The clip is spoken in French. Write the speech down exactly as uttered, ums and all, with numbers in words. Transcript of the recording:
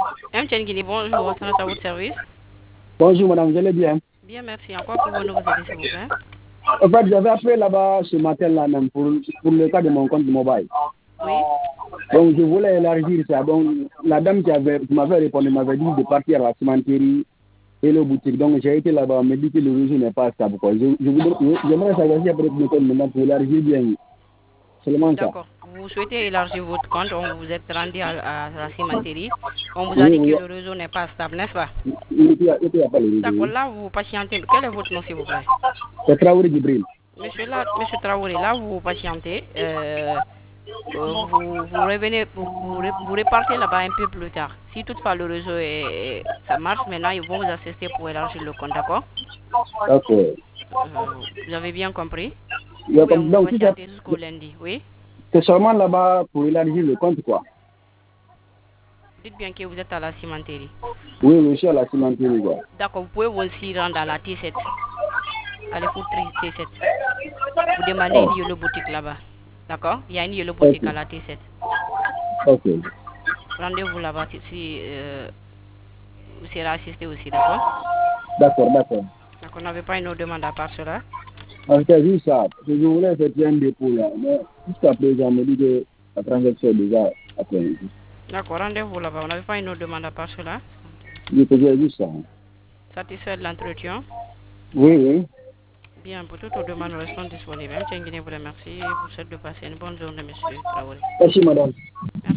M. Guinée, bonjour, c'est à votre service. Bonjour madame, vous allez bien? Bien, merci. En quoi pouvons-nous vous aider, s'il vous plaît? En fait, j'avais appelé là-bas ce matin-là même pour, pour le cas de mon compte mobile. Oui. Donc je voulais élargir ça. Donc la dame qui avait qui m'avait répondu m'avait dit de partir à la cimenterie et le boutique. Donc j'ai été là-bas, on me dit que le réseau n'est pas stable. Quoi. Je, je voudrais, j'aimerais savoir si après le compte maintenant pour élargir bien. Seulement ça. D'accord. Vous souhaitez élargir votre compte, on vous êtes rendu à, à la cimenterie. On vous a Oui, dit que oui. le réseau n'est pas stable, n'est-ce pas? Il n'y a, il a pas le réseau. D'accord, là vous patientez. Quel est votre nom, s'il vous plaît? C'est Traoré Gibril. Monsieur, là, Monsieur Traoré, là vous patientez. Euh, euh, vous, vous revenez, vous, vous, vous repartez là-bas un peu plus tard. Si toutefois le réseau est, ça marche, maintenant ils vont vous assister pour élargir le compte, d'accord? D'accord. Euh, vous avez bien compris? Il y a Ou bien comme- vous Donc si ça- patientez jusqu'au lundi, oui? c'est seulement là-bas pour élargir le compte, quoi. Dites bien que vous êtes à la cimenterie. Oui, oui, je suis à la cimenterie, quoi. D'accord, vous pouvez aussi rendre à la T sept. Allez foutre T sept. Vous demandez Oh, une yellow boutique là-bas. D'accord? Il y a une yellow ok. boutique à la T sept. Ok. Rendez-vous là-bas si, si, euh, vous serez assisté aussi, d'accord? D'accord, d'accord. Donc on n'avait pas une autre demande à part cela. Parce que vu ça, je voulais faire un dépôt là, mais jusqu'à présent, on me dit que la transaction est déjà après. D'accord, rendez-vous là-bas. On n'avait pas une autre demande à part cela. Je peux dire juste ça. Satisfait de l'entretien. Oui, oui. Bien, pour toutes vos demandes, nous restons disponibles. M. Nguyen vous remercie. Vous souhaite de passer une bonne journée, monsieur Traoré. Merci, madame. Merci.